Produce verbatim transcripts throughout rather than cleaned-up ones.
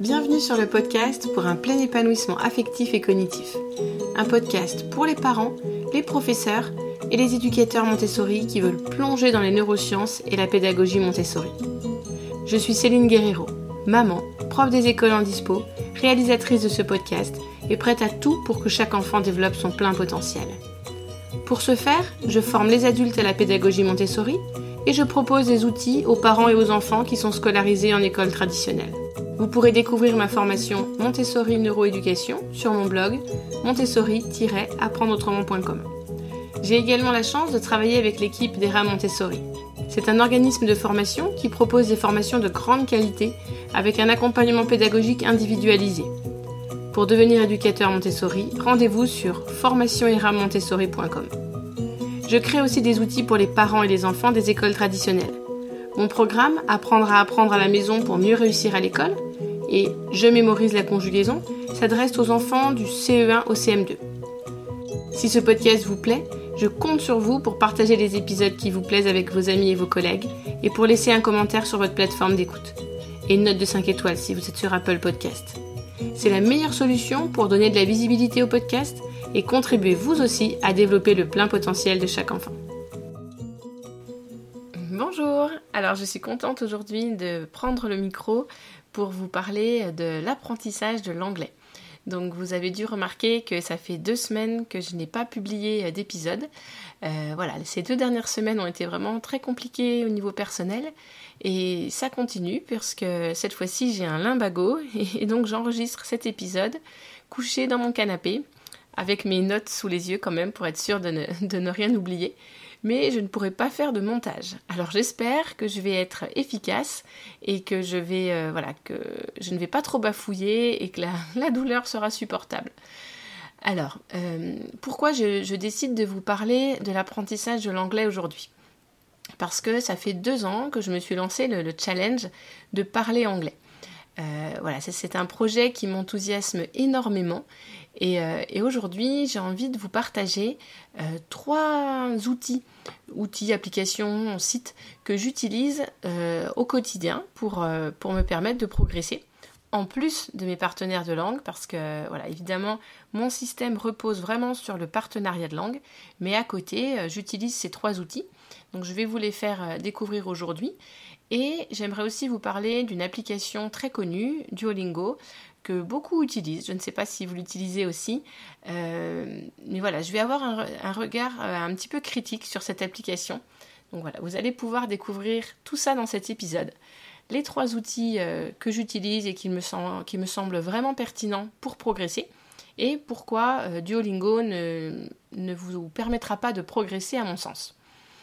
Bienvenue sur le podcast pour un plein épanouissement affectif et cognitif. Un podcast pour les parents, les professeurs et les éducateurs Montessori qui veulent plonger dans les neurosciences et la pédagogie Montessori. Je suis Céline Guerrero, maman, prof des écoles en dispo, réalisatrice de ce podcast et prête à tout pour que chaque enfant développe son plein potentiel. Pour ce faire, je forme les adultes à la pédagogie Montessori et je propose des outils aux parents et aux enfants qui sont scolarisés en école traditionnelle. Vous pourrez découvrir ma formation Montessori Neuroéducation sur mon blog montessori tiret apprendre autrement point com. J'ai également la chance de travailler avec l'équipe d'Era Montessori. C'est un organisme de formation qui propose des formations de grande qualité avec un accompagnement pédagogique individualisé. Pour devenir éducateur Montessori, rendez-vous sur formation era montessori point com. Je crée aussi des outils pour les parents et les enfants des écoles traditionnelles. Mon programme « Apprendre à apprendre à la maison pour mieux réussir à l'école » et « Je mémorise la conjugaison » s'adresse aux enfants du C E un au C M deux. Si ce podcast vous plaît, je compte sur vous pour partager les épisodes qui vous plaisent avec vos amis et vos collègues et pour laisser un commentaire sur votre plateforme d'écoute. Et une note de cinq étoiles si vous êtes sur Apple Podcast. C'est la meilleure solution pour donner de la visibilité au podcast et contribuer vous aussi à développer le plein potentiel de chaque enfant. Bonjour, alors je suis contente aujourd'hui de prendre le micro pour vous parler de l'apprentissage de l'anglais. Donc vous avez dû remarquer que ça fait deux semaines que je n'ai pas publié d'épisode. Euh, voilà, ces deux dernières semaines ont été vraiment très compliquées au niveau personnel et ça continue puisque cette fois-ci j'ai un lumbago et donc j'enregistre cet épisode couché dans mon canapé avec mes notes sous les yeux quand même pour être sûre de ne, de ne rien oublier. Mais je ne pourrai pas faire de montage. Alors j'espère que je vais être efficace et que je vais, euh, voilà, que je ne vais pas trop bafouiller et que la, la douleur sera supportable. Alors, euh, pourquoi je, je décide de vous parler de l'apprentissage de l'anglais aujourd'hui ? Parce que ça fait deux ans que je me suis lancé le, le challenge de parler anglais. Euh, voilà, c'est, c'est un projet qui m'enthousiasme énormément. Et, euh, et aujourd'hui, j'ai envie de vous partager euh, trois outils, outils, applications, sites que j'utilise euh, au quotidien pour, euh, pour me permettre de progresser, en plus de mes partenaires de langue, parce que, voilà, évidemment, mon système repose vraiment sur le partenariat de langue, mais à côté, euh, j'utilise ces trois outils. Donc, je vais vous les faire euh, découvrir aujourd'hui. Et j'aimerais aussi vous parler d'une application très connue, Duolingo, que beaucoup utilisent. Je ne sais pas si vous l'utilisez aussi. Euh, mais voilà, je vais avoir un, un regard euh, un petit peu critique sur cette application. Donc voilà, vous allez pouvoir découvrir tout ça dans cet épisode. Les trois outils euh, que j'utilise et qui me, sem- qui me semblent vraiment pertinents pour progresser. Et pourquoi euh, Duolingo ne, ne vous permettra pas de progresser à mon sens.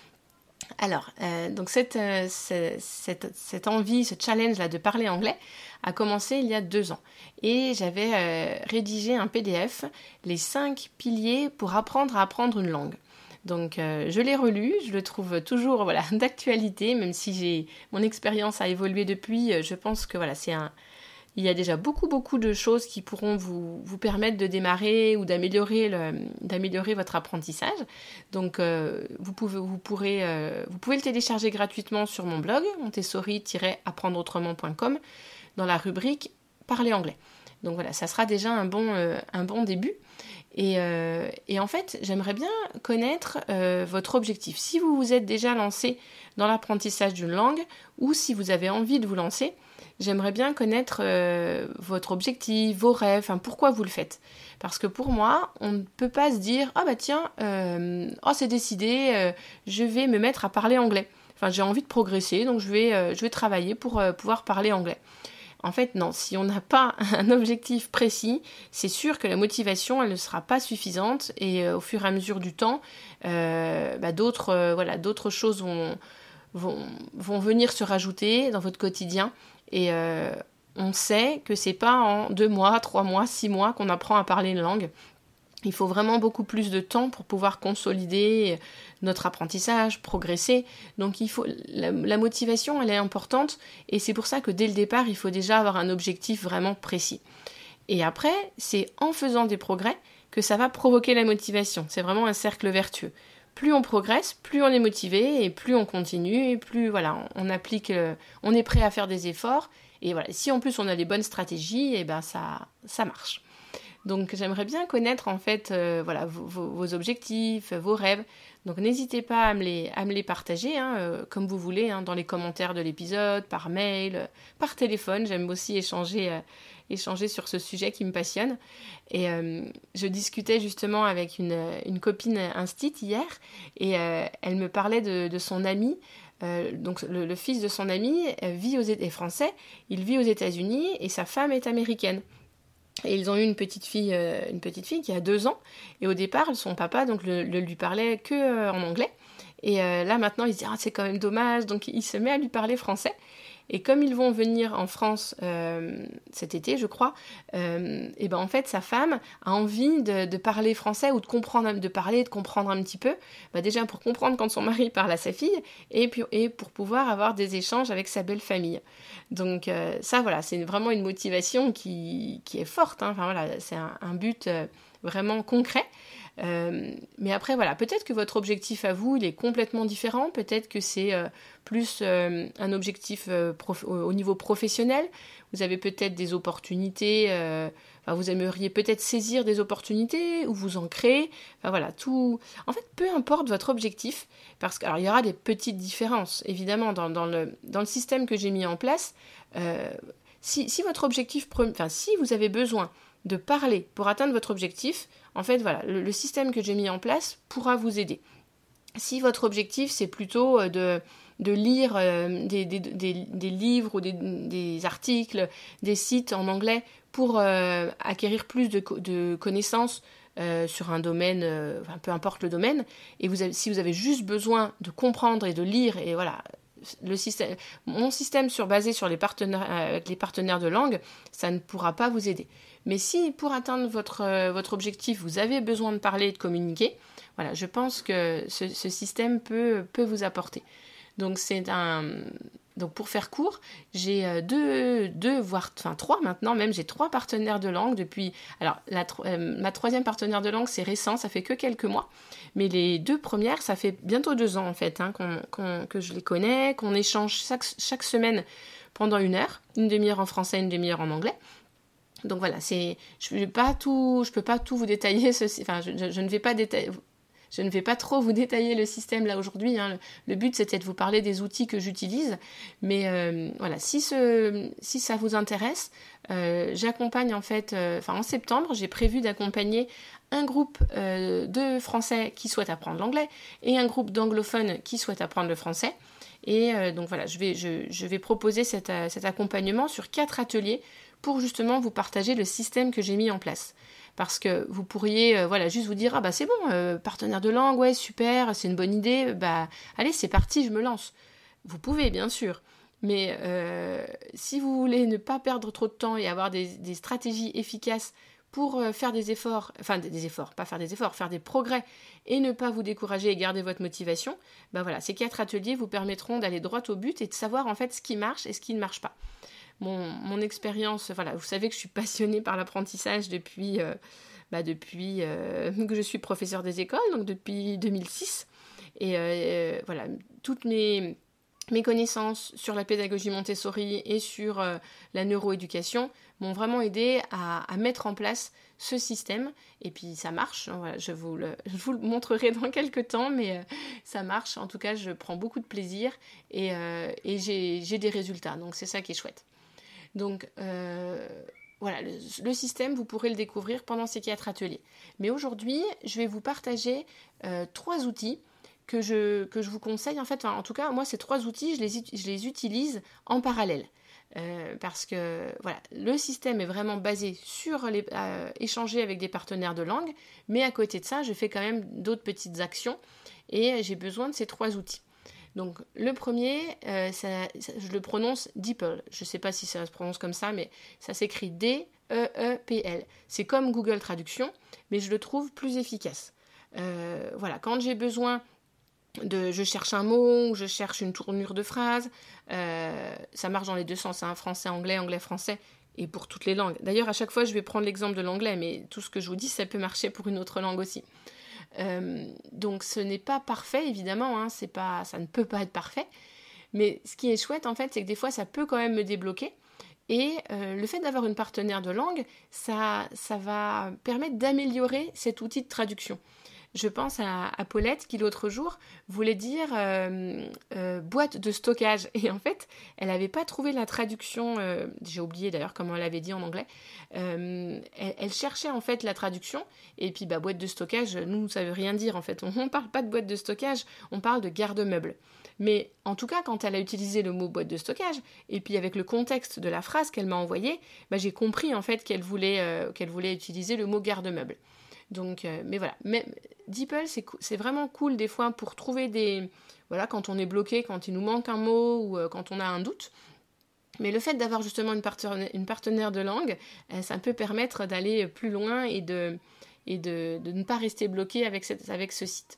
Alors, euh, donc cette, euh, cette, cette envie, ce challenge-là de parler anglais a commencé il y a deux ans. Et j'avais euh, rédigé un P D F, les cinq piliers pour apprendre à apprendre une langue. Donc euh, je l'ai relu, je le trouve toujours voilà, d'actualité, même si j'ai, mon expérience a évolué depuis. Je pense que voilà, c'est un... Il y a déjà beaucoup, beaucoup de choses qui pourront vous, vous permettre de démarrer ou d'améliorer, le, d'améliorer votre apprentissage. Donc, euh, vous, pouvez, vous, pourrez, euh, vous pouvez le télécharger gratuitement sur mon blog, montessori tiret apprendre autrement point com, dans la rubrique « Parler anglais ». Donc voilà, ça sera déjà un bon, euh, un bon début. Et, euh, et en fait, j'aimerais bien connaître euh, votre objectif. Si vous vous êtes déjà lancé dans l'apprentissage d'une langue ou si vous avez envie de vous lancer, j'aimerais bien connaître euh, votre objectif, vos rêves, enfin, pourquoi vous le faites. Parce que pour moi, on ne peut pas se dire « Ah bah tiens, euh, oh, c'est décidé, euh, je vais me mettre à parler anglais. Enfin, j'ai envie de progresser, donc je vais, euh, je vais travailler pour euh, pouvoir parler anglais. » En fait, non, si on n'a pas un objectif précis, c'est sûr que la motivation, elle ne sera pas suffisante et euh, au fur et à mesure du temps, euh, bah, d'autres, euh, voilà, d'autres choses vont, vont, vont venir se rajouter dans votre quotidien et euh, on sait que c'est pas en deux mois, trois mois, six mois qu'on apprend à parler une langue. Il faut vraiment beaucoup plus de temps pour pouvoir consolider notre apprentissage, progresser. Donc il faut la, la motivation, elle est importante et c'est pour ça que dès le départ, il faut déjà avoir un objectif vraiment précis. Et après, c'est en faisant des progrès que ça va provoquer la motivation. C'est vraiment un cercle vertueux. plus on progresse, plus on est motivé et plus on continue et plus voilà, on, on applique, euh, on est prêt à faire des efforts. Et voilà, si en plus on a les bonnes stratégies, et ben ça, ça marche. Donc j'aimerais bien connaître en fait euh, voilà, vos, vos, vos objectifs, vos rêves. Donc n'hésitez pas à me les, à me les partager hein, euh, comme vous voulez, hein, dans les commentaires de l'épisode, par mail, euh, par téléphone. J'aime aussi échanger, euh, échanger sur ce sujet qui me passionne. Et euh, je discutais justement avec une, une copine instit hier et euh, elle me parlait de, de son ami. Euh, donc le, le fils de son ami euh, vit aux, est français, il vit aux États-Unis et sa femme est américaine. Et ils ont eu une petite fille, euh, une petite fille qui a deux ans. Et au départ, son papa donc le, le lui parlait que euh, en anglais. Et euh, là maintenant, il se dit ah, c'est quand même dommage. Donc il se met à lui parler français. Et comme ils vont venir en France euh, cet été, je crois, euh, et ben en fait sa femme a envie de, de parler français ou de comprendre, de parler, de comprendre un petit peu. Bah déjà pour comprendre quand son mari parle à sa fille et puis et pour pouvoir avoir des échanges avec sa belle famille. Donc euh, ça voilà, c'est vraiment une motivation qui qui est forte. Hein. Enfin voilà, c'est un, un but euh, vraiment concret. Euh, mais après voilà, peut-être que votre objectif à vous il est complètement différent, peut-être que c'est euh, plus euh, un objectif euh, prof- au, au niveau professionnel, vous avez peut-être des opportunités, euh, enfin, vous aimeriez peut-être saisir des opportunités ou vous en créer, enfin voilà, tout, en fait peu importe votre objectif, parce qu'il y aura des petites différences, évidemment dans, dans, le, dans le système que j'ai mis en place, euh, si, si votre objectif, enfin si vous avez besoin de parler pour atteindre votre objectif, en fait, voilà, le, le système que j'ai mis en place pourra vous aider. Si votre objectif, c'est plutôt de, de lire euh, des, des, des, des livres ou des, des articles, des sites en anglais pour euh, acquérir plus de, de connaissances euh, sur un domaine, euh, enfin, peu importe le domaine, et vous avez, si vous avez juste besoin de comprendre et de lire, et voilà, le système, mon système sur, basé sur les partenaires, euh, les partenaires de langue, ça ne pourra pas vous aider. Mais si pour atteindre votre, euh, votre objectif, vous avez besoin de parler et de communiquer, voilà, je pense que ce, ce système peut, peut vous apporter. Donc, c'est un... Donc pour faire court, j'ai deux, deux voire enfin trois maintenant même, j'ai trois partenaires de langue depuis... Alors, la, euh, ma troisième partenaire de langue, c'est récent, ça fait que quelques mois. Mais les deux premières, ça fait bientôt deux ans en fait, hein, qu'on, qu'on, que je les connais, qu'on échange chaque, chaque semaine pendant une heure, une demi-heure en français, une demi-heure en anglais. Donc voilà, c'est, je ne vais pas tout, je peux pas tout vous détailler, ceci, enfin, je, je, je ne vais pas détailler, je ne vais pas trop vous détailler le système là aujourd'hui. Hein. Le, le but c'était de vous parler des outils que j'utilise, mais euh, voilà, si ce, si ça vous intéresse, euh, j'accompagne en fait, euh, enfin en septembre, j'ai prévu d'accompagner un groupe euh, de Français qui souhaitent apprendre l'anglais et un groupe d'anglophones qui souhaitent apprendre le français. Et euh, donc voilà, je vais, je, je vais proposer cet, euh, cet accompagnement sur quatre ateliers pour justement vous partager le système que j'ai mis en place. Parce que vous pourriez euh, voilà, juste vous dire « Ah bah c'est bon, euh, partenaire de langue, ouais super, c'est une bonne idée, bah allez c'est parti, je me lance ». Vous pouvez bien sûr, mais euh, si vous voulez ne pas perdre trop de temps et avoir des, des stratégies efficaces pour euh, faire des efforts, enfin des, des efforts, pas faire des efforts, faire des progrès et ne pas vous décourager et garder votre motivation, bah voilà, ces quatre ateliers vous permettront d'aller droit au but et de savoir en fait ce qui marche et ce qui ne marche pas. Mon, mon expérience, voilà, vous savez que je suis passionnée par l'apprentissage depuis, euh, bah depuis euh, que je suis professeure des écoles, donc depuis deux mille six. Et euh, voilà, toutes mes, mes connaissances sur la pédagogie Montessori et sur euh, la neuroéducation m'ont vraiment aidé à, à mettre en place ce système. Et puis ça marche, voilà, je, vous le, je vous le montrerai dans quelques temps, mais euh, ça marche. En tout cas, je prends beaucoup de plaisir et, euh, et j'ai, j'ai des résultats, donc c'est ça qui est chouette. Donc euh, voilà, le, le système, vous pourrez le découvrir pendant ces quatre ateliers. Mais aujourd'hui, je vais vous partager euh, trois outils que je, que je vous conseille. En fait, enfin, en tout cas, moi, ces trois outils, je les, je les utilise en parallèle. Euh, parce que voilà, le système est vraiment basé sur les, euh, échanger avec des partenaires de langue, mais à côté de ça, je fais quand même d'autres petites actions et j'ai besoin de ces trois outils. Donc le premier, euh, ça, ça, je le prononce DeepL. Je ne sais pas si ça se prononce comme ça, mais ça s'écrit D E E P L. C'est comme Google Traduction, mais je le trouve plus efficace. Euh, voilà, quand j'ai besoin de, je cherche un mot, ou je cherche une tournure de phrase, euh, ça marche dans les deux sens, hein, français, anglais, anglais, français, et pour toutes les langues. D'ailleurs, à chaque fois, je vais prendre l'exemple de l'anglais, mais tout ce que je vous dis, ça peut marcher pour une autre langue aussi. Euh, donc ce n'est pas parfait, évidemment, hein, c'est pas, ça ne peut pas être parfait. Mais ce qui est chouette, en fait, c'est que des fois, ça peut quand même me débloquer. Et euh, le fait d'avoir une partenaire de langue, ça, ça va permettre d'améliorer cet outil de traduction. Je pense à, à Paulette qui l'autre jour voulait dire euh, euh, boîte de stockage. Et en fait, elle n'avait pas trouvé la traduction, euh, j'ai oublié d'ailleurs comment elle avait dit en anglais. Euh, elle, elle cherchait en fait la traduction. Et puis bah, boîte de stockage, nous, ça veut rien dire en fait. On ne parle pas de boîte de stockage, on parle de garde-meuble. Mais en tout cas, quand elle a utilisé le mot boîte de stockage, et puis avec le contexte de la phrase qu'elle m'a envoyée, bah, j'ai compris en fait qu'elle voulait, euh, qu'elle voulait utiliser le mot garde-meuble. Donc, euh, mais voilà, mais DeepL, c'est, c'est vraiment cool des fois pour trouver des... Voilà, quand on est bloqué, quand il nous manque un mot ou euh, quand on a un doute. Mais le fait d'avoir justement une partenaire, une partenaire de langue, euh, ça peut permettre d'aller plus loin et de, et de, de ne pas rester bloqué avec, cette, avec ce site.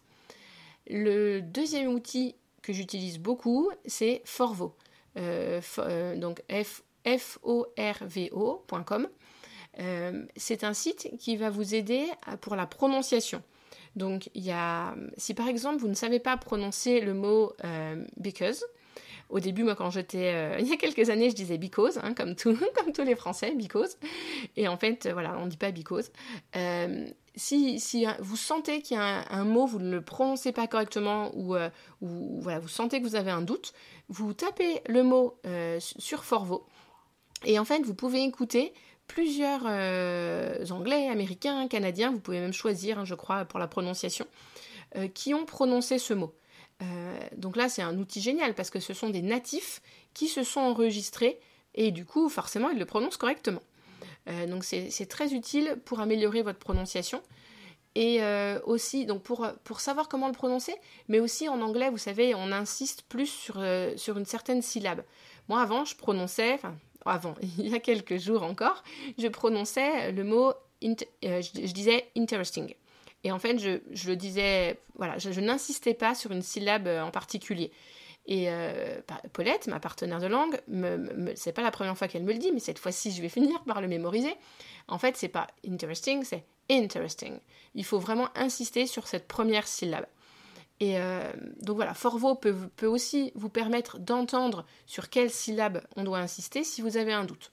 Le deuxième outil que j'utilise beaucoup, c'est Forvo. Euh, f, euh, donc F O R V O point com. Euh, c'est un site qui va vous aider pour la prononciation. Donc, il y a, si par exemple vous ne savez pas prononcer le mot euh, because, au début, moi, quand j'étais, euh, il y a quelques années, je disais because, hein, comme, tout, comme tous les Français, because. Et en fait, voilà, on ne dit pas because. Euh, si, si vous sentez qu'il y a un, un mot, vous ne le prononcez pas correctement ou, euh, ou voilà, vous sentez que vous avez un doute, vous tapez le mot euh, sur Forvo. Et en fait, vous pouvez écouter plusieurs euh, Anglais, Américains, Canadiens, vous pouvez même choisir, hein, je crois, pour la prononciation, euh, qui ont prononcé ce mot. Euh, donc là, c'est un outil génial parce que ce sont des natifs qui se sont enregistrés et du coup, forcément, ils le prononcent correctement. Euh, donc c'est, c'est très utile pour améliorer votre prononciation. Et euh, aussi, donc pour, pour savoir comment le prononcer, mais aussi en anglais, vous savez, on insiste plus sur, euh, sur une certaine syllabe. Moi, avant, je prononçais... Enfin, avant, il y a quelques jours encore, je prononçais le mot, int- euh, je, je disais interesting. Et en fait, je, je le disais, voilà, je, je n'insistais pas sur une syllabe en particulier. Et euh, Paulette, ma partenaire de langue, me, me, c'est pas la première fois qu'elle me le dit, mais cette fois-ci, je vais finir par le mémoriser. En fait, c'est pas interesting, c'est interesting. Il faut vraiment insister sur cette première syllabe. Et euh, donc voilà, Forvo peut, peut aussi vous permettre d'entendre sur quelle syllabe on doit insister si vous avez un doute.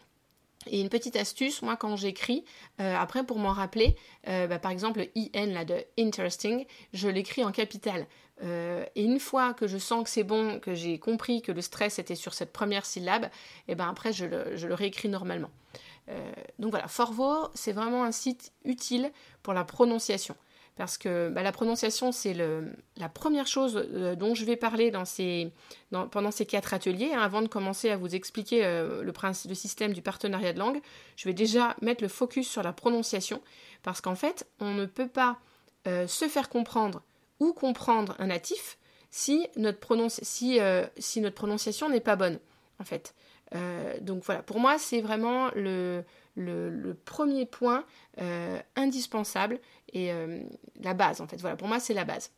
Et une petite astuce, moi quand j'écris, euh, après pour m'en rappeler, euh, bah, par exemple le I N là, de interesting, je l'écris en capital. Euh, et une fois que je sens que c'est bon, que j'ai compris que le stress était sur cette première syllabe, et ben après je le, je le réécris normalement. Euh, donc voilà, Forvo, c'est vraiment un site utile pour la prononciation. Parce que bah, la prononciation, c'est le, la première chose euh, dont je vais parler dans ces, dans, pendant ces quatre ateliers. Hein, avant de commencer à vous expliquer euh, le, principe, le système du partenariat de langue, je vais déjà mettre le focus sur la prononciation. Parce qu'en fait, on ne peut pas euh, se faire comprendre ou comprendre un natif si notre, prononci- si, euh, si notre prononciation n'est pas bonne, en fait. Euh, donc voilà, pour moi, c'est vraiment le... Le, le premier point euh, indispensable et euh, la base en fait. Voilà, pour moi c'est la base.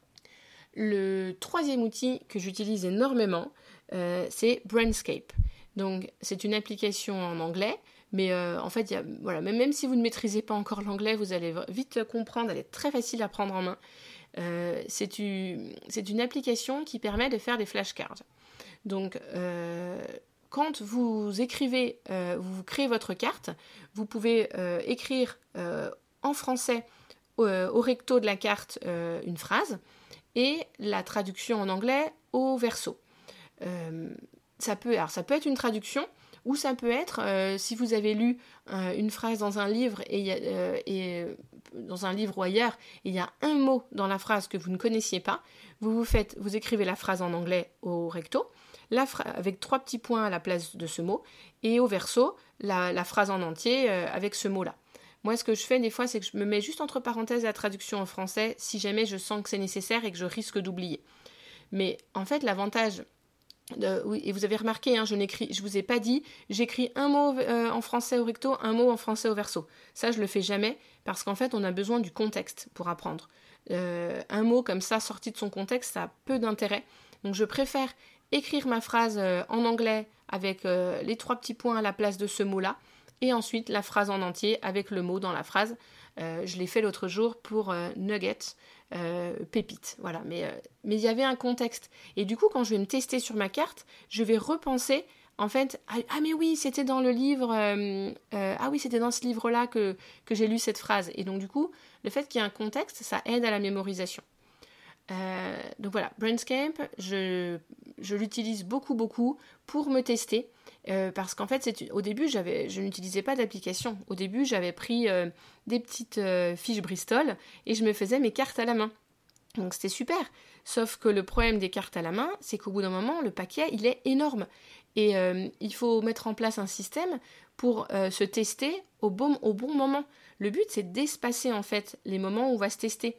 Le troisième outil que j'utilise énormément, euh, c'est Brainscape. Donc c'est une application en anglais, mais euh, en fait, y a, voilà, même, même si vous ne maîtrisez pas encore l'anglais, vous allez vite comprendre, elle est très facile à prendre en main. Euh, c'est, une, c'est une application qui permet de faire des flashcards. Donc euh, quand vous écrivez, euh, vous créez votre carte, vous pouvez euh, écrire euh, en français euh, au recto de la carte euh, une phrase et la traduction en anglais au verso. Euh, ça peut, alors ça peut être une traduction ou ça peut être, euh, si vous avez lu euh, une phrase dans un livre et, euh, et dans un livre ou ailleurs, et il y a un mot dans la phrase que vous ne connaissiez pas, vous vous faites, vous écrivez la phrase en anglais au recto, La fra- avec trois petits points à la place de ce mot, et au verso, la, la phrase en entier euh, avec ce mot-là. Moi, ce que je fais des fois, c'est que je me mets juste entre parenthèses la traduction en français, si jamais je sens que c'est nécessaire et que je risque d'oublier. Mais en fait, l'avantage... De, oui, et vous avez remarqué, hein, je n'écris, je vous ai pas dit, j'écris un mot euh, en français au recto, un mot en français au verso. Ça, je le fais jamais, parce qu'en fait, on a besoin du contexte pour apprendre. Euh, un mot comme ça, sorti de son contexte, ça a peu d'intérêt. Donc, je préfère écrire ma phrase euh, en anglais avec euh, les trois petits points à la place de ce mot-là, et ensuite la phrase en entier avec le mot dans la phrase. Euh, je l'ai fait l'autre jour pour euh, nuggets, euh, pépites, voilà. Mais euh, mais il y avait un contexte. Et du coup, quand je vais me tester sur ma carte, je vais repenser, en fait, ah, ah mais oui, c'était dans le livre, euh, euh, ah oui, c'était dans ce livre-là que, que j'ai lu cette phrase. Et donc du coup, le fait qu'il y ait un contexte, ça aide à la mémorisation. Euh, donc voilà, Brainscape, je, je l'utilise beaucoup beaucoup pour me tester euh, parce qu'en fait, c'est, au début, j'avais, je n'utilisais pas d'application. Au début, j'avais pris euh, des petites euh, fiches Bristol et je me faisais mes cartes à la main. Donc c'était super. Sauf que le problème des cartes à la main, c'est qu'au bout d'un moment, le paquet, il est énorme. Et euh, il faut mettre en place un système pour euh, se tester au bon, au bon moment. Le but, c'est d'espacer en fait les moments où on va se tester.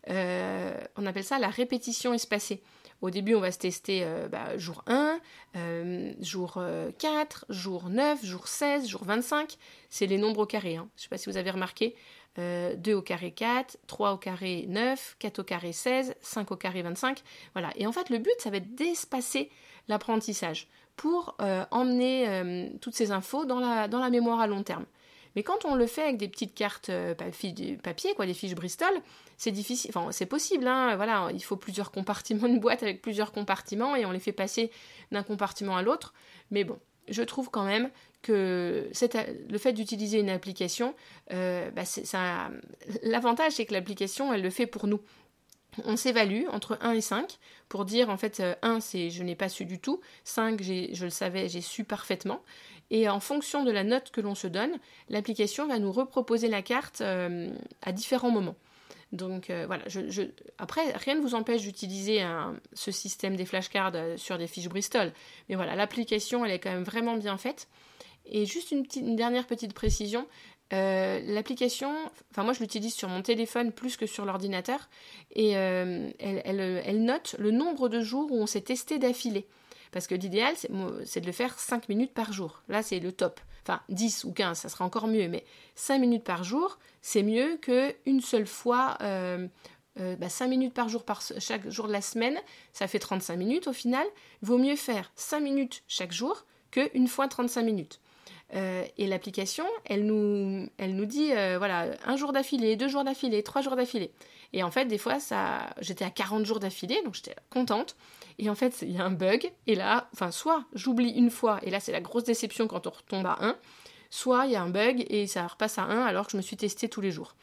Euh, on appelle ça la répétition espacée. Au début, on va se tester euh, bah, jour un, euh, jour euh, quatre, jour neuf, jour seize, jour vingt-cinq. C'est les nombres au carré. Hein. Je ne sais pas si vous avez remarqué. Euh, deux au carré quatre, trois au carré neuf, quatre au carré seize, cinq au carré vingt-cinq. Voilà. Et en fait, le but, ça va être d'espacer l'apprentissage pour euh, emmener euh, toutes ces infos dans la, dans la mémoire à long terme. Mais quand on le fait avec des petites cartes euh, papier, quoi, des fiches Bristol, c'est difficile. Enfin, c'est possible, hein, voilà, il faut plusieurs compartiments, une boîte avec plusieurs compartiments et on les fait passer d'un compartiment à l'autre. Mais bon, je trouve quand même que cette, le fait d'utiliser une application, euh, bah c'est, ça, l'avantage c'est que l'application, elle le fait pour nous. On s'évalue entre un et cinq pour dire en fait un c'est je n'ai pas su du tout, cinq j'ai, je le savais, j'ai su parfaitement. Et en fonction de la note que l'on se donne, l'application va nous reproposer la carte euh, à différents moments. Donc euh, voilà, je, je... après rien ne vous empêche d'utiliser un, ce système des flashcards sur des fiches Bristol. Mais voilà, l'application elle est quand même vraiment bien faite. Et juste une, petite, une dernière petite précision, euh, l'application, enfin moi je l'utilise sur mon téléphone plus que sur l'ordinateur, et euh, elle, elle, elle note le nombre de jours où on s'est testé d'affilée. Parce que l'idéal, c'est, c'est de le faire cinq minutes par jour. Là, c'est le top. Enfin, dix ou quinze, ça sera encore mieux. Mais cinq minutes par jour, c'est mieux qu'une seule fois, euh, euh, bah cinq minutes par jour, par chaque jour de la semaine. Ça fait trente-cinq minutes au final. Il vaut mieux faire cinq minutes chaque jour qu'une fois trente-cinq minutes. Euh, et l'application, elle nous, elle nous dit, euh, voilà, un jour d'affilée, deux jours d'affilée, trois jours d'affilée. Et en fait, des fois, ça, j'étais à quarante jours d'affilée, donc j'étais contente. Et en fait, il y a un bug. Et là, enfin, soit j'oublie une fois, et là, c'est la grosse déception quand on retombe à un, soit il y a un bug et ça repasse à un alors que je me suis testée tous les jours.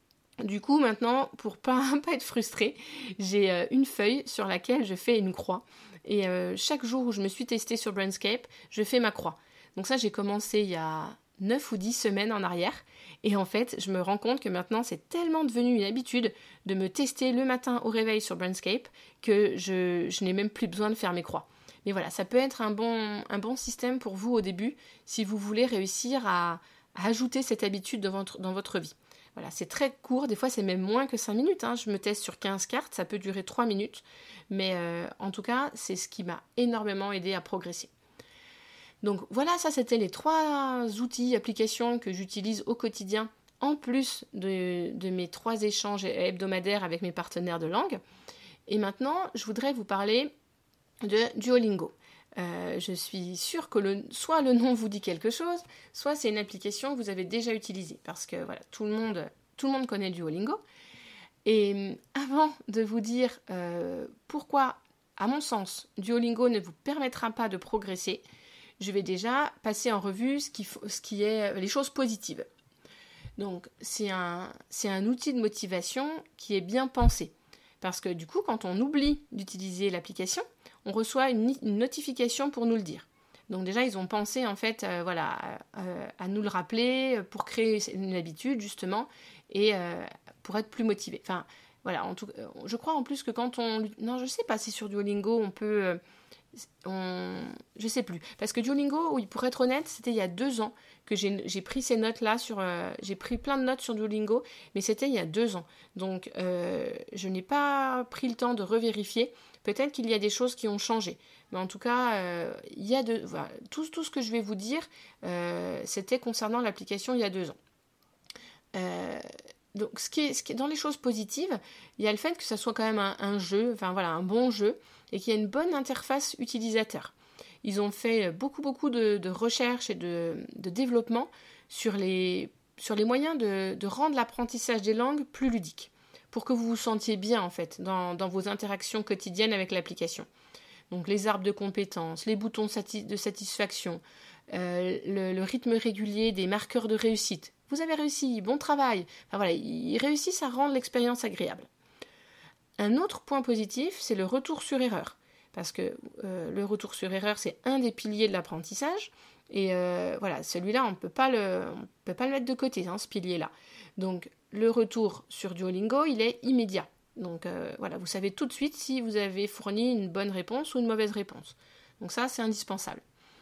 Du coup, maintenant, pour pas, pas être frustrée, j'ai euh, une feuille sur laquelle je fais une croix. Et euh, chaque jour où je me suis testée sur Brainscape, je fais ma croix. Donc ça, j'ai commencé il y a neuf ou dix semaines en arrière. Et en fait, je me rends compte que maintenant, c'est tellement devenu une habitude de me tester le matin au réveil sur Brainscape que je, je n'ai même plus besoin de faire mes croix. Mais voilà, ça peut être un bon, un bon système pour vous au début si vous voulez réussir à, à ajouter cette habitude dans votre, dans votre vie. Voilà, c'est très court, des fois c'est même moins que cinq minutes. Hein. Je me teste sur quinze cartes, ça peut durer trois minutes. Mais euh, en tout cas, c'est ce qui m'a énormément aidé à progresser. Donc voilà, ça c'était les trois outils, applications que j'utilise au quotidien en plus de, de mes trois échanges hebdomadaires avec mes partenaires de langue. Et maintenant, je voudrais vous parler de Duolingo. Euh, je suis sûre que le, soit le nom vous dit quelque chose, soit c'est une application que vous avez déjà utilisée. Parce que voilà, tout le monde, tout le monde connaît Duolingo. Et avant de vous dire euh, pourquoi, à mon sens, Duolingo ne vous permettra pas de progresser, je vais déjà passer en revue ce qui, ce qui est les choses positives. Donc, c'est un, c'est un outil de motivation qui est bien pensé. Parce que du coup, quand on oublie d'utiliser l'application, on reçoit une, une notification pour nous le dire. Donc déjà, ils ont pensé en fait euh, voilà, euh, à nous le rappeler pour créer une habitude justement et euh, pour être plus motivé. Enfin, voilà, en tout, je crois en plus que quand on... Non, je sais pas si sur Duolingo on peut... Euh, On... je sais plus, parce que Duolingo, oui, pour être honnête, c'était il y a deux ans que j'ai, j'ai pris ces notes-là, sur, euh, j'ai pris plein de notes sur Duolingo, mais c'était il y a deux ans, donc euh, je n'ai pas pris le temps de revérifier, peut-être qu'il y a des choses qui ont changé, mais en tout cas, euh, il y a de... voilà, tout, tout ce que je vais vous dire, euh, c'était concernant l'application il y a deux ans. Euh, donc, ce qui est, ce qui est, dans les choses positives, il y a le fait que ça soit quand même un, un jeu, enfin voilà, un bon jeu, et qu'il y a une bonne interface utilisateur. Ils ont fait beaucoup, beaucoup de, de recherches et de, de développement sur les sur les moyens de, de rendre l'apprentissage des langues plus ludique, pour que vous vous sentiez bien en fait dans, dans vos interactions quotidiennes avec l'application. Donc les arbres de compétences, les boutons de satisfaction, euh, le, le rythme régulier des marqueurs de réussite. Vous avez réussi, bon travail. Enfin voilà, ils réussissent à rendre l'expérience agréable. Un autre point positif, c'est le retour sur erreur. Parce que euh, le retour sur erreur, c'est un des piliers de l'apprentissage. Et euh, voilà, celui-là, on ne peut pas le mettre de côté, hein, ce pilier-là. Donc, le retour sur Duolingo, il est immédiat. Donc, euh, voilà, vous savez tout de suite si vous avez fourni une bonne réponse ou une mauvaise réponse. Donc ça, c'est indispensable.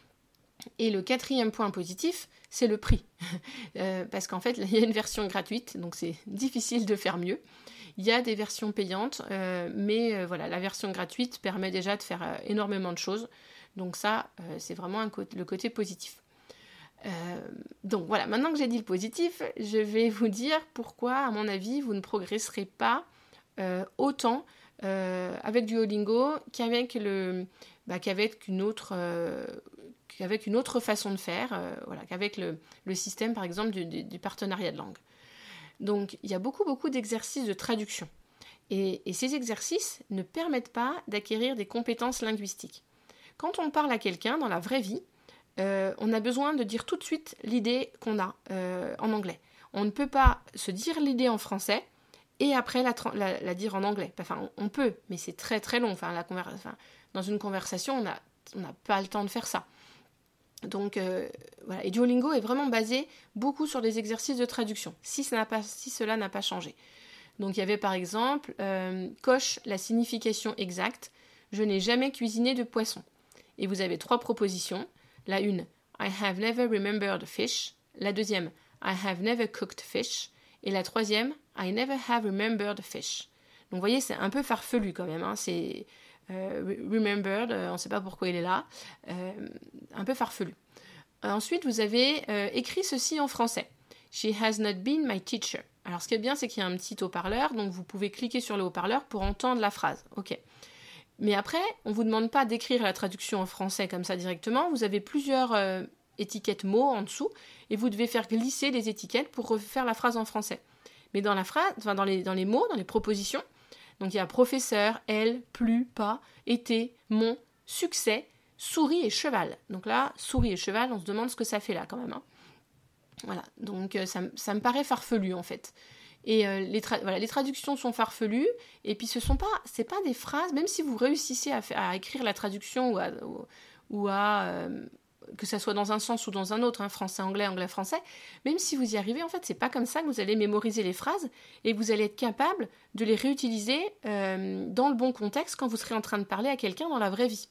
Et le quatrième point positif, c'est le prix. euh, parce qu'en fait, il y a une version gratuite, donc c'est difficile de faire mieux. Il y a des versions payantes, euh, mais euh, voilà, la version gratuite permet déjà de faire euh, énormément de choses. Donc ça, euh, c'est vraiment un co- le côté positif. Euh, donc voilà, maintenant que j'ai dit le positif, je vais vous dire pourquoi, à mon avis, vous ne progresserez pas euh, autant euh, avec Duolingo qu'avec, le, bah, qu'avec, une, autre, euh, qu'avec une autre façon de faire, euh, voilà, qu'avec le, le système, par exemple, du, du, du partenariat de langue. Donc, il y a beaucoup, beaucoup d'exercices de traduction. Et, et ces exercices ne permettent pas d'acquérir des compétences linguistiques. Quand on parle à quelqu'un dans la vraie vie, euh, on a besoin de dire tout de suite l'idée qu'on a euh, en anglais. On ne peut pas se dire l'idée en français et après la, la, la dire en anglais. Enfin, on, on peut, mais c'est très très long. Enfin, la conver- enfin, dans une conversation, on n'a on n'a pas le temps de faire ça. Donc, euh, voilà. Et Duolingo est vraiment basé beaucoup sur des exercices de traduction, si, ça n'a pas, si cela n'a pas changé. Donc, il y avait par exemple, euh, coche la signification exacte, je n'ai jamais cuisiné de poisson. Et vous avez trois propositions. La une, I have never remembered fish. La deuxième, I have never cooked fish. Et la troisième, I never have remembered fish. Donc, vous voyez, c'est un peu farfelu quand même. Hein. C'est euh, remembered, euh, on ne sait pas pourquoi il est là. Euh, un peu farfelu. Ensuite, vous avez euh, écrit ceci en français. She has not been my teacher. Alors, ce qui est bien, c'est qu'il y a un petit haut-parleur, donc vous pouvez cliquer sur le haut-parleur pour entendre la phrase. Ok. Mais après, on ne vous demande pas d'écrire la traduction en français comme ça directement. Vous avez plusieurs euh, étiquettes mots en dessous et vous devez faire glisser les étiquettes pour refaire la phrase en français. Mais dans la phrase, enfin dans les, dans les mots, dans les propositions, donc il y a professeur, elle, plus, pas, été, mon, succès, souris et cheval. Donc là, souris et cheval, on se demande ce que ça fait là quand même. Hein. Voilà, donc euh, ça, ça me paraît farfelu en fait. Et euh, les, tra- voilà, les traductions sont farfelues, et puis ce sont pas, c'est pas des phrases, même si vous réussissez à, fa- à écrire la traduction ou à, ou, ou à euh, que ça soit dans un sens ou dans un autre, hein, français-anglais, anglais-français, même si vous y arrivez, en fait, c'est pas comme ça que vous allez mémoriser les phrases, et vous allez être capable de les réutiliser euh, dans le bon contexte quand vous serez en train de parler à quelqu'un dans la vraie vie.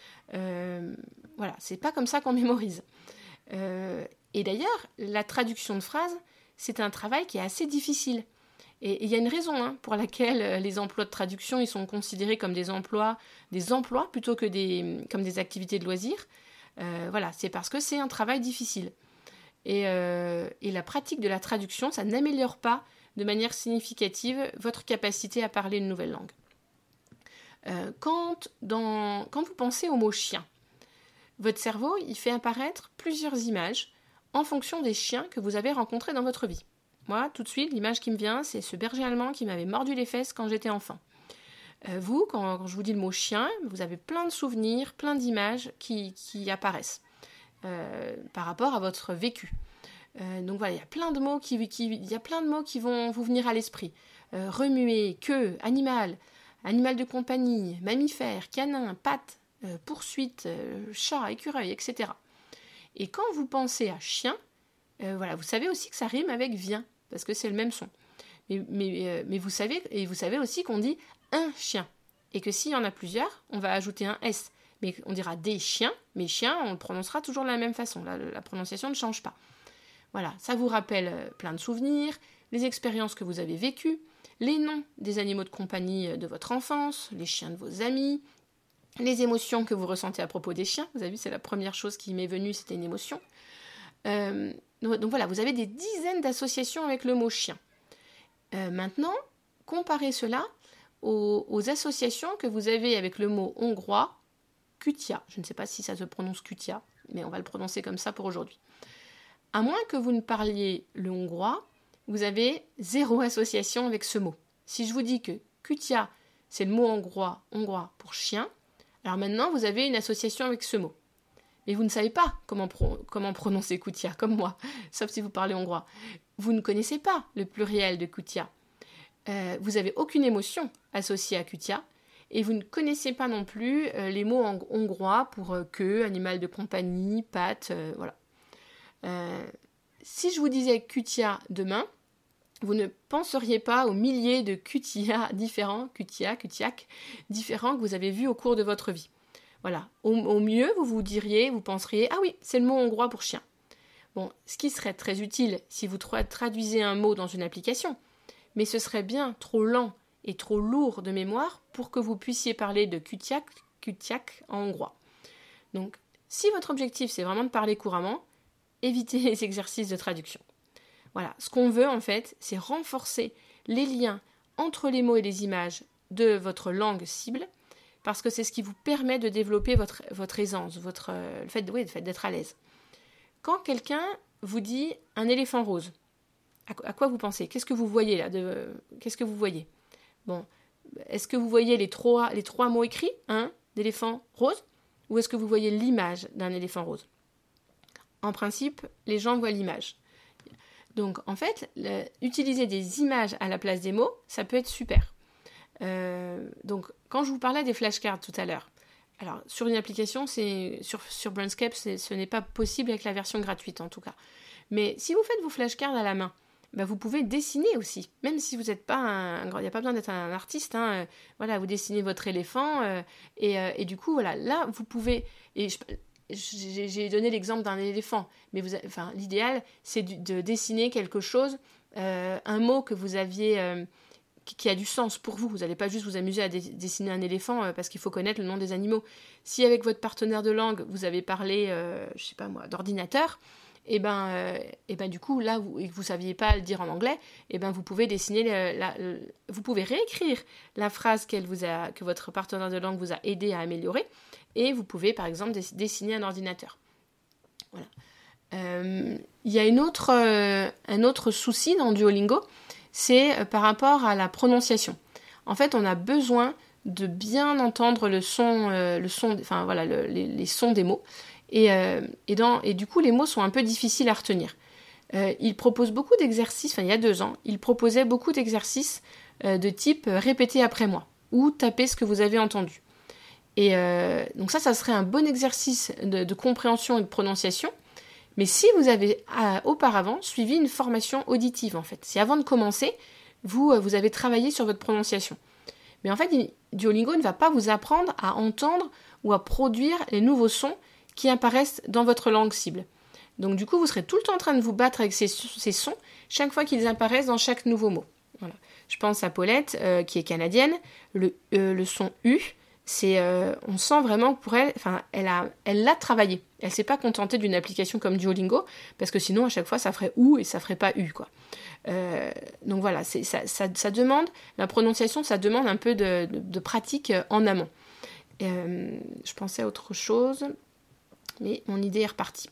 Euh, voilà, c'est pas comme ça qu'on mémorise. Euh, et d'ailleurs, la traduction de phrases, c'est un travail qui est assez difficile. Et il y a une raison hein, pour laquelle les emplois de traduction ils sont considérés comme des emplois, des emplois plutôt que des, comme des activités de loisirs. Euh, voilà, c'est parce que c'est un travail difficile. Et, euh, et la pratique de la traduction, ça n'améliore pas de manière significative votre capacité à parler une nouvelle langue. Euh, quand, dans, quand vous pensez au mot chien, votre cerveau il fait apparaître plusieurs images en fonction des chiens que vous avez rencontrés dans votre vie. Moi, tout de suite, l'image qui me vient, c'est ce berger allemand qui m'avait mordu les fesses quand j'étais enfant. Euh, vous, quand, quand je vous dis le mot chien, vous avez plein de souvenirs, plein d'images qui, qui apparaissent euh, par rapport à votre vécu. Euh, donc voilà, il y a plein de mots qui, qui, il y a plein de mots qui vont vous venir à l'esprit. Euh, remuer, queue, animal, animal de compagnie, mammifère, canin, patte, euh, poursuite, euh, chat, écureuil, et cetera. Et quand vous pensez à chien, euh, voilà, vous savez aussi que ça rime avec vient, parce que c'est le même son. Mais, mais, euh, mais vous savez, et vous savez aussi qu'on dit un chien, et que s'il y en a plusieurs, on va ajouter un S. Mais on dira des chiens, mais chien, on le prononcera toujours de la même façon. La, la prononciation ne change pas. Voilà, ça vous rappelle euh, plein de souvenirs, les expériences que vous avez vécues, les noms des animaux de compagnie de votre enfance, les chiens de vos amis, les émotions que vous ressentez à propos des chiens. Vous avez vu, c'est la première chose qui m'est venue, c'était une émotion. Euh, donc voilà, vous avez des dizaines d'associations avec le mot chien. Euh, maintenant, comparez cela aux, aux associations que vous avez avec le mot hongrois, kutia. Je ne sais pas si ça se prononce kutia, mais on va le prononcer comme ça pour aujourd'hui. à moins que vous ne parliez le hongrois, vous avez zéro association avec ce mot. Si je vous dis que kutia, c'est le mot hongrois, hongrois pour chien, alors maintenant vous avez une association avec ce mot. Mais vous ne savez pas comment, pro- comment prononcer kutia, comme moi, sauf si vous parlez hongrois. Vous ne connaissez pas le pluriel de kutia. Euh, vous n'avez aucune émotion associée à kutia, et vous ne connaissez pas non plus euh, les mots en hongrois pour euh, queue, animal de compagnie, patte, euh, voilà. Euh, si je vous disais kutia demain, vous ne penseriez pas aux milliers de kutia différents, kutia, kutiak, différents que vous avez vus au cours de votre vie. Voilà. Au, au mieux, vous vous diriez, vous penseriez, ah oui, c'est le mot hongrois pour chien. Bon, ce qui serait très utile si vous tra- traduisez un mot dans une application, mais ce serait bien trop lent et trop lourd de mémoire pour que vous puissiez parler de kutiak, kutiak en hongrois. Donc, si votre objectif c'est vraiment de parler couramment, évitez les exercices de traduction. Voilà, ce qu'on veut en fait, c'est renforcer les liens entre les mots et les images de votre langue cible, parce que c'est ce qui vous permet de développer votre, votre aisance, votre, le fait, oui, le fait d'être à l'aise. Quand quelqu'un vous dit un éléphant rose, à, à quoi vous pensez? Qu'est-ce que vous voyez là de, Qu'est-ce que vous voyez? Bon, est-ce que vous voyez les trois, les trois mots écrits, hein, d'éléphant rose, ou est-ce que vous voyez l'image d'un éléphant rose? En principe, les gens voient l'image. Donc, en fait, le, utiliser des images à la place des mots, ça peut être super. Euh, donc, quand je vous parlais des flashcards tout à l'heure, alors, sur une application, c'est, sur, sur Brainscape, c'est, ce n'est pas possible avec la version gratuite, en tout cas. Mais si vous faites vos flashcards à la main, ben vous pouvez dessiner aussi, même si vous n'êtes pas un... Il n'y a pas besoin d'être un artiste, hein, euh, voilà, vous dessinez votre éléphant, euh, et, euh, et du coup, voilà, là, vous pouvez... Et je, J'ai, j'ai donné l'exemple d'un éléphant, mais vous, enfin, l'idéal, c'est de, de dessiner quelque chose, euh, un mot que vous aviez, euh, qui, qui a du sens pour vous. Vous n'allez pas juste vous amuser à dé- dessiner un éléphant euh, parce qu'il faut connaître le nom des animaux. Si avec votre partenaire de langue, vous avez parlé, euh, je sais pas moi, d'ordinateur, et ben, euh, et ben du coup, là, vous, et que vous ne saviez pas le dire en anglais, et ben vous pouvez dessiner, le, la, le, vous pouvez réécrire la phrase qu'elle vous a, que votre partenaire de langue vous a aidé à améliorer. Et vous pouvez, par exemple, dessiner un ordinateur. Voilà. Euh, il y a une autre, euh, un autre souci dans Duolingo, c'est euh, par rapport à la prononciation. En fait, on a besoin de bien entendre le son, euh, le son, enfin voilà, le, les, les sons des mots. Et, euh, et, dans, et du coup, les mots sont un peu difficiles à retenir. Euh, il propose beaucoup d'exercices, enfin il y a deux ans, il proposait beaucoup d'exercices euh, de type euh, répétez après moi ou tapez ce que vous avez entendu. Et euh, donc ça, ça serait un bon exercice de, de compréhension et de prononciation. Mais si vous avez euh, auparavant suivi une formation auditive, en fait, si avant de commencer, vous, euh, vous avez travaillé sur votre prononciation. Mais en fait, Duolingo ne va pas vous apprendre à entendre ou à produire les nouveaux sons qui apparaissent dans votre langue cible. Donc du coup, vous serez tout le temps en train de vous battre avec ces, ces sons chaque fois qu'ils apparaissent dans chaque nouveau mot. Voilà. Je pense à Paulette, euh, qui est canadienne, le, euh, le son U. C'est, euh, on sent vraiment que pour elle, enfin, elle a, elle l'a travaillé. Elle s'est pas contentée d'une application comme Duolingo, parce que sinon à chaque fois ça ferait ou et ça ferait pas u quoi. Euh, donc voilà, c'est, ça, ça, ça demande la prononciation, ça demande un peu de, de, de pratique en amont. Euh, je pensais à autre chose, mais mon idée est repartie.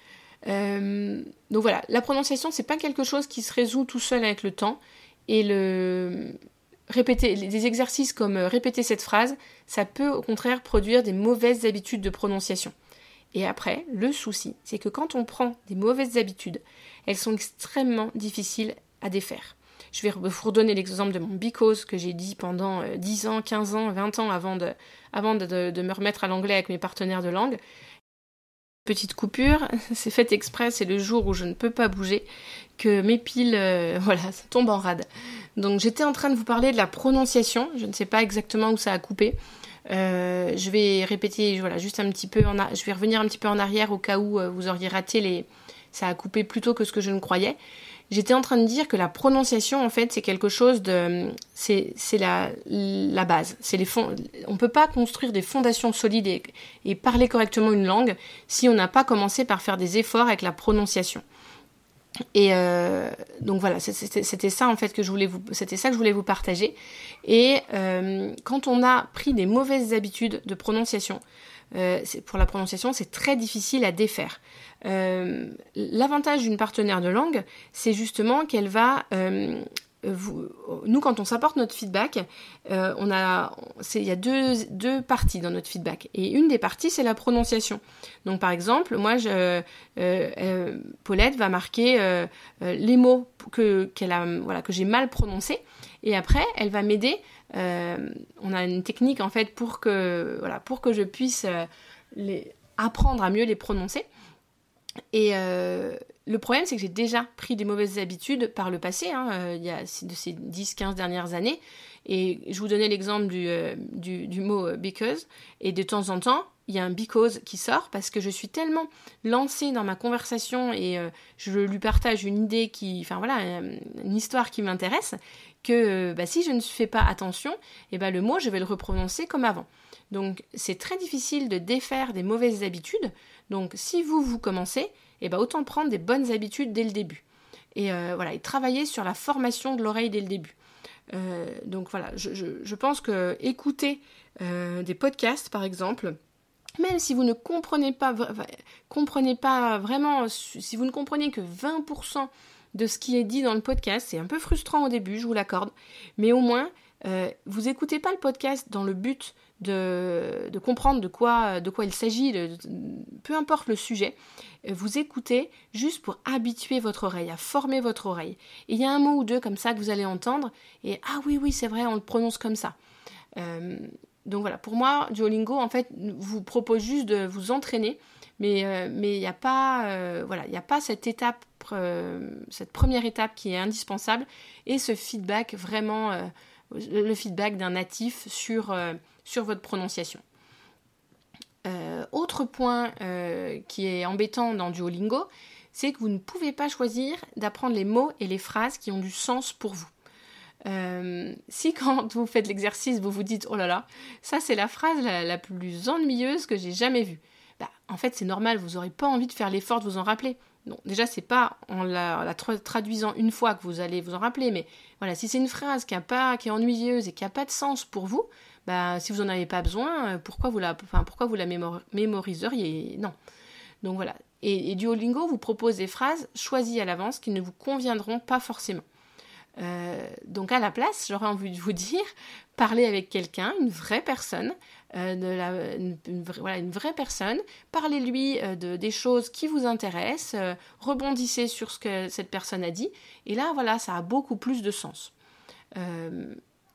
Euh, donc voilà, la prononciation c'est pas quelque chose qui se résout tout seul avec le temps et le répéter des exercices comme répéter cette phrase, ça peut au contraire produire des mauvaises habitudes de prononciation. Et après, le souci, c'est que quand on prend des mauvaises habitudes, elles sont extrêmement difficiles à défaire. Je vais vous redonner l'exemple de mon because que j'ai dit pendant dix ans, quinze ans, vingt ans avant de, avant de, de, de me remettre à l'anglais avec mes partenaires de langue. Petite coupure, c'est fait exprès, c'est le jour où je ne peux pas bouger, que mes piles, euh, voilà, ça tombe en rade. Donc j'étais en train de vous parler de la prononciation, je ne sais pas exactement où ça a coupé. Euh, je vais répéter, voilà, juste un petit peu, en a... je vais revenir un petit peu en arrière au cas où euh, vous auriez raté les... Ça a coupé plus tôt que ce que je ne croyais. J'étais en train de dire que la prononciation, en fait, c'est quelque chose de... C'est, c'est la, la base. C'est les fond... On ne peut pas construire des fondations solides et... et parler correctement une langue si on n'a pas commencé par faire des efforts avec la prononciation. Et euh, donc voilà, c'était, c'était ça en fait que je voulais vous, c'était ça que je voulais vous partager. Et euh, quand on a pris des mauvaises habitudes de prononciation, euh, c'est, pour la prononciation, c'est très difficile à défaire. Euh, l'avantage d'une partenaire de langue, c'est justement qu'elle va... Euh, vous, nous, quand on s'apporte notre feedback, euh, on a, c'est, il y a deux, deux parties dans notre feedback. Et une des parties, c'est la prononciation. Donc, par exemple, moi, je, euh, euh, Paulette va marquer euh, euh, les mots que, qu'elle a, voilà, que j'ai mal prononcés. Et après, elle va m'aider. Euh, on a une technique, en fait, pour que, voilà, pour que je puisse euh, les, apprendre à mieux les prononcer. Et euh, le problème, c'est que j'ai déjà pris des mauvaises habitudes par le passé, hein, euh, il y a de ces dix quinze dernières années. Et je vous donnais l'exemple du, euh, du, du mot euh, because. Et de temps en temps, il y a un because qui sort parce que je suis tellement lancée dans ma conversation et euh, je lui partage une idée qui, enfin voilà, une histoire qui m'intéresse, que bah, si je ne fais pas attention, eh ben, le mot, je vais le reprononcer comme avant. Donc, c'est très difficile de défaire des mauvaises habitudes. Donc, si vous, vous commencez, eh ben, autant prendre des bonnes habitudes dès le début. Et euh, voilà, et travailler sur la formation de l'oreille dès le début. Euh, donc voilà, je, je, je pense que écouter euh, des podcasts, par exemple, même si vous ne comprenez pas, comprenez pas vraiment, si vous ne comprenez que vingt pour cent de ce qui est dit dans le podcast, c'est un peu frustrant au début, je vous l'accorde, mais au moins, euh, vous n'écoutez pas le podcast dans le but de, de comprendre de quoi, de quoi il s'agit, de, de, peu importe le sujet, vous écoutez juste pour habituer votre oreille, à former votre oreille. Et il y a un mot ou deux comme ça que vous allez entendre, et ah oui, oui, c'est vrai, on le prononce comme ça. Euh, donc voilà, pour moi, Duolingo, en fait, vous propose juste de vous entraîner, mais euh, mais il n'y a pas, euh, voilà, il n'y a pas cette étape, euh, cette première étape qui est indispensable, et ce feedback vraiment, euh, le feedback d'un natif sur euh, sur votre prononciation. Euh, autre point euh, qui est embêtant dans Duolingo, c'est que vous ne pouvez pas choisir d'apprendre les mots et les phrases qui ont du sens pour vous. Euh, si quand vous faites l'exercice, vous vous dites « Oh là là, ça c'est la phrase la, la plus ennuyeuse que j'ai jamais vue », bah, en fait c'est normal, vous n'aurez pas envie de faire l'effort de vous en rappeler. Non, déjà c'est pas en la, la tra- traduisant une fois que vous allez vous en rappeler, mais voilà, si c'est une phrase qui, a pas, qui est ennuyeuse et qui n'a pas de sens pour vous, bah, si vous n'en avez pas besoin, pourquoi vous la, enfin, pourquoi vous la mémor- mémoriseriez ? Non. Donc voilà. Et, et Duolingo vous propose des phrases choisies à l'avance qui ne vous conviendront pas forcément. Euh, donc à la place, j'aurais envie de vous dire, parlez avec quelqu'un, une vraie personne, euh, de la, une, une, voilà, une vraie personne, parlez-lui euh, de, des choses qui vous intéressent, euh, rebondissez sur ce que cette personne a dit, et là voilà, ça a beaucoup plus de sens. Euh,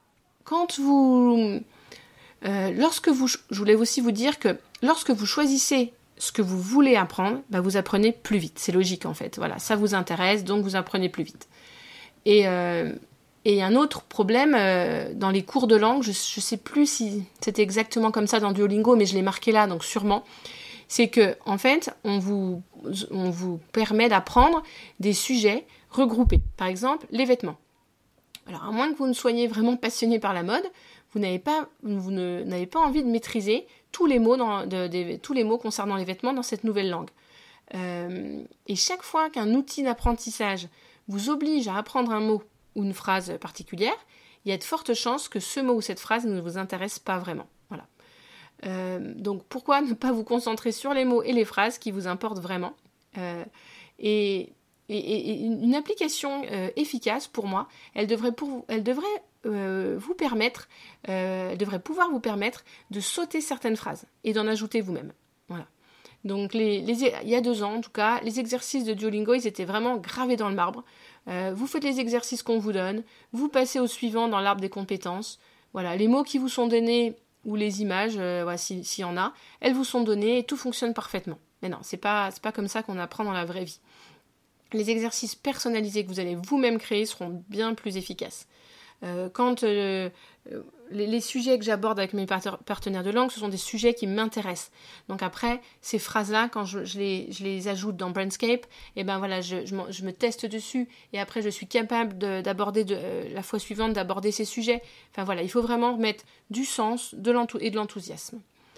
quand vous... Euh, lorsque vous... Je voulais aussi vous dire que lorsque vous choisissez ce que vous voulez apprendre, bah, vous apprenez plus vite, c'est logique en fait, voilà, ça vous intéresse, donc vous apprenez plus vite. Et euh, et un autre problème euh, dans les cours de langue, je ne sais plus si c'était exactement comme ça dans Duolingo, mais je l'ai marqué là, donc sûrement, c'est que en fait, on vous, on vous permet d'apprendre des sujets regroupés. Par exemple, les vêtements. Alors, à moins que vous ne soyez vraiment passionné par la mode, vous n'avez pas, vous ne, n'avez pas envie de maîtriser tous les mots, dans, de, de, tous les mots concernant les vêtements dans cette nouvelle langue. Euh, et chaque fois qu'un outil d'apprentissage vous oblige à apprendre un mot ou une phrase particulière, il y a de fortes chances que ce mot ou cette phrase ne vous intéresse pas vraiment. Voilà. Euh, donc pourquoi ne pas vous concentrer sur les mots et les phrases qui vous importent vraiment euh, et, et, et une application euh, efficace pour moi, elle devrait, pour, elle devrait euh, vous permettre, euh, elle devrait pouvoir vous permettre de sauter certaines phrases et d'en ajouter vous-même. Voilà. Donc, les, les, il y a deux ans, en tout cas, les exercices de Duolingo, ils étaient vraiment gravés dans le marbre. Euh, vous faites les exercices qu'on vous donne, vous passez au suivant dans l'arbre des compétences. Voilà, les mots qui vous sont donnés ou les images, euh, voilà, s'il si y en a, elles vous sont données et tout fonctionne parfaitement. Mais non, c'est pas, c'est pas comme ça qu'on apprend dans la vraie vie. Les exercices personnalisés que vous allez vous-même créer seront bien plus efficaces. Euh, quand euh, les, les sujets que j'aborde avec mes partenaires de langue, ce sont des sujets qui m'intéressent. Donc après, ces phrases-là, quand je, je, les, je les ajoute dans Brainscape, et ben voilà, je, je, je me teste dessus et après je suis capable de, d'aborder de, euh, la fois suivante d'aborder ces sujets. Enfin voilà, il faut vraiment mettre du sens de l'enthou- et de l'enthousiasme.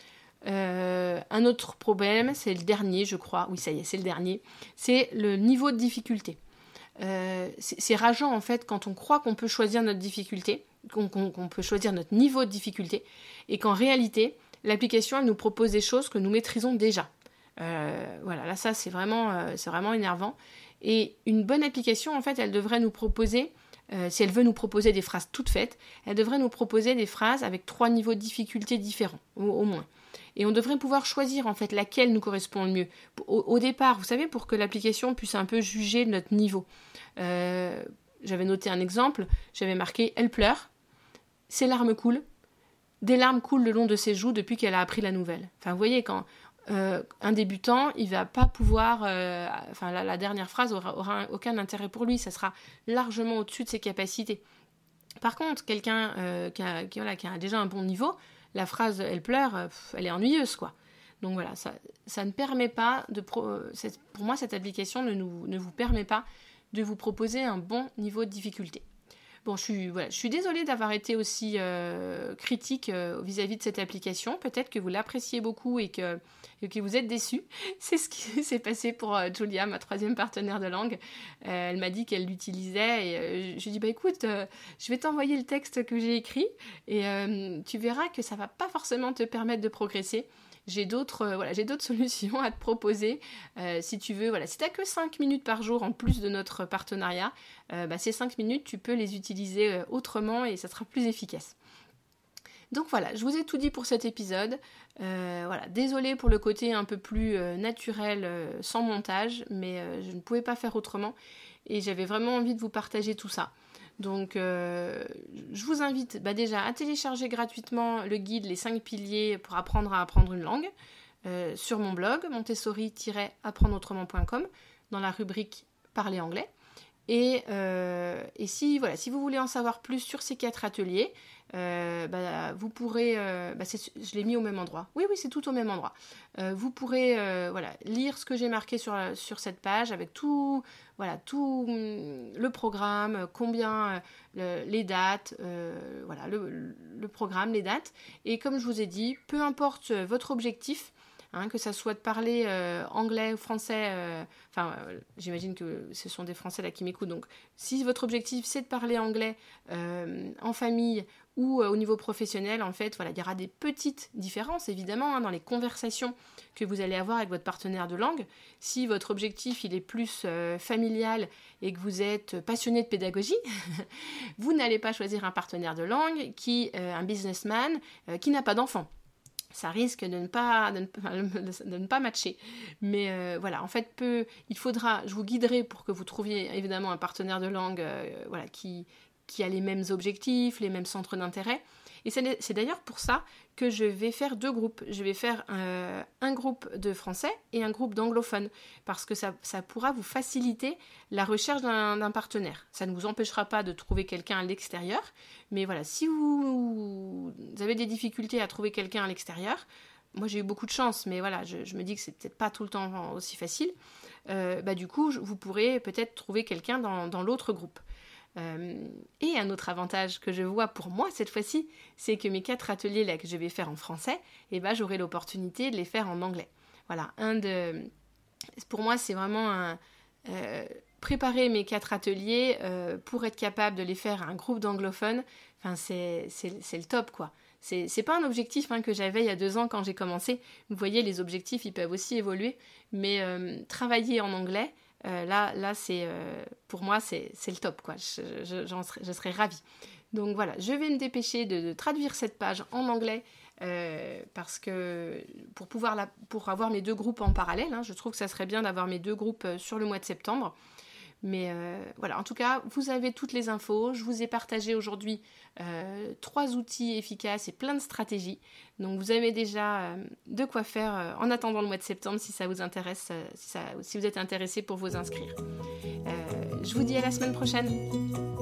Euh, un autre problème, c'est le dernier, je crois. Oui, ça y est, c'est le dernier. C'est le niveau de difficulté. Euh, c'est, c'est rageant en fait quand on croit qu'on peut choisir notre difficulté, qu'on, qu'on, qu'on peut choisir notre niveau de difficulté, et qu'en réalité, l'application, elle nous propose des choses que nous maîtrisons déjà. Euh, voilà, là, ça, c'est vraiment, euh, c'est vraiment énervant. Et une bonne application, en fait, elle devrait nous proposer, euh, si elle veut nous proposer des phrases toutes faites, elle devrait nous proposer des phrases avec trois niveaux de difficulté différents, au, au moins. Et on devrait pouvoir choisir, en fait, laquelle nous correspond le mieux. Au, au départ, vous savez, pour que l'application puisse un peu juger notre niveau. Euh, j'avais noté un exemple, j'avais marqué « Elle pleure, ses larmes coulent, des larmes coulent le long de ses joues depuis qu'elle a appris la nouvelle. » Enfin, vous voyez, quand... Euh, un débutant, il va pas pouvoir, euh, enfin la, la dernière phrase aura, aura aucun intérêt pour lui, ça sera largement au-dessus de ses capacités. Par contre, quelqu'un euh, qui, a, qui, voilà, qui a déjà un bon niveau, la phrase elle pleure, euh, pff, elle est ennuyeuse quoi. Donc voilà, ça, ça ne permet pas de, pro, euh, cette, pour moi cette application ne, nous, ne vous permet pas de vous proposer un bon niveau de difficulté. Bon, je suis, voilà, je suis désolée d'avoir été aussi euh, critique euh, vis-à-vis de cette application. Peut-être que vous l'appréciez beaucoup et que, et que vous êtes déçus. C'est ce qui s'est passé pour euh, Julia, ma troisième partenaire de langue. Euh, elle m'a dit qu'elle l'utilisait et euh, je lui ai dit, bah, écoute, euh, je vais t'envoyer le texte que j'ai écrit et euh, tu verras que ça ne va pas forcément te permettre de progresser. J'ai d'autres, euh, voilà, j'ai d'autres solutions à te proposer. Euh, si tu veux, voilà, si tu n'as que cinq minutes par jour en plus de notre partenariat, euh, bah, ces cinq minutes, tu peux les utiliser euh, autrement et ça sera plus efficace. Donc voilà, je vous ai tout dit pour cet épisode. Euh, voilà, désolée pour le côté un peu plus euh, naturel, euh, sans montage, mais euh, je ne pouvais pas faire autrement et j'avais vraiment envie de vous partager tout ça. Donc, euh, je vous invite bah déjà à télécharger gratuitement le guide Les cinq piliers pour apprendre à apprendre une langue euh, sur mon blog montessori tiret apprendre autrement point com dans la rubrique Parler anglais. Et, euh, et si, voilà, si vous voulez en savoir plus sur ces quatre ateliers, euh, bah, vous pourrez... Euh, bah c'est, je l'ai mis au même endroit. Oui, oui, c'est tout au même endroit. Euh, vous pourrez euh, voilà, lire ce que j'ai marqué sur, sur cette page avec tout, voilà, tout le programme, combien, le, les dates, euh, voilà, le, le programme, les dates. Et comme je vous ai dit, peu importe votre objectif, Hein, que ça soit de parler euh, anglais ou français, euh, enfin euh, j'imagine que ce sont des Français là qui m'écoutent, donc si votre objectif c'est de parler anglais euh, en famille ou euh, au niveau professionnel, en fait, voilà, il y aura des petites différences évidemment hein, dans les conversations que vous allez avoir avec votre partenaire de langue. Si votre objectif il est plus euh, familial et que vous êtes passionné de pédagogie, vous n'allez pas choisir un partenaire de langue qui, euh, un businessman euh, qui n'a pas d'enfant. Ça risque de ne pas, de ne, de ne pas matcher. Mais euh, voilà, en fait, peu, il faudra, je vous guiderai pour que vous trouviez évidemment un partenaire de langue euh, voilà, qui, qui a les mêmes objectifs, les mêmes centres d'intérêt. Et c'est, c'est d'ailleurs pour ça que je vais faire deux groupes. Je vais faire euh, un groupe de français et un groupe d'anglophones, parce que ça, ça pourra vous faciliter la recherche d'un, d'un partenaire. Ça ne vous empêchera pas de trouver quelqu'un à l'extérieur, mais voilà, si vous, vous avez des difficultés à trouver quelqu'un à l'extérieur, moi j'ai eu beaucoup de chance, mais voilà, je, je me dis que c'est peut-être pas tout le temps aussi facile, euh, bah du coup, vous pourrez peut-être trouver quelqu'un dans, dans l'autre groupe. Euh, et un autre avantage que je vois pour moi cette fois-ci, c'est que mes quatre ateliers là que je vais faire en français, eh ben, j'aurai l'opportunité de les faire en anglais. Voilà, un de, pour moi c'est vraiment un, euh, préparer mes quatre ateliers euh, pour être capable de les faire à un groupe d'anglophones. Enfin c'est, c'est, c'est le top quoi. C'est, c'est pas un objectif hein, que j'avais il y a deux ans quand j'ai commencé. Vous voyez, les objectifs ils peuvent aussi évoluer, mais euh, travailler en anglais. Euh, là, là c'est, euh, pour moi, c'est, c'est le top, quoi. Je, je, j'en serais, je serais ravie. Donc voilà, je vais me dépêcher de, de traduire cette page en anglais euh, parce que pour pouvoir la, pour avoir mes deux groupes en parallèle, hein, je trouve que ça serait bien d'avoir mes deux groupes sur le mois de septembre. Mais euh, voilà, en tout cas, vous avez toutes les infos. Je vous ai partagé aujourd'hui euh, trois outils efficaces et plein de stratégies. Donc vous avez déjà euh, de quoi faire euh, en attendant le mois de septembre si ça vous intéresse, euh, si, ça, si vous êtes intéressé pour vous inscrire. Euh, je vous dis à la semaine prochaine.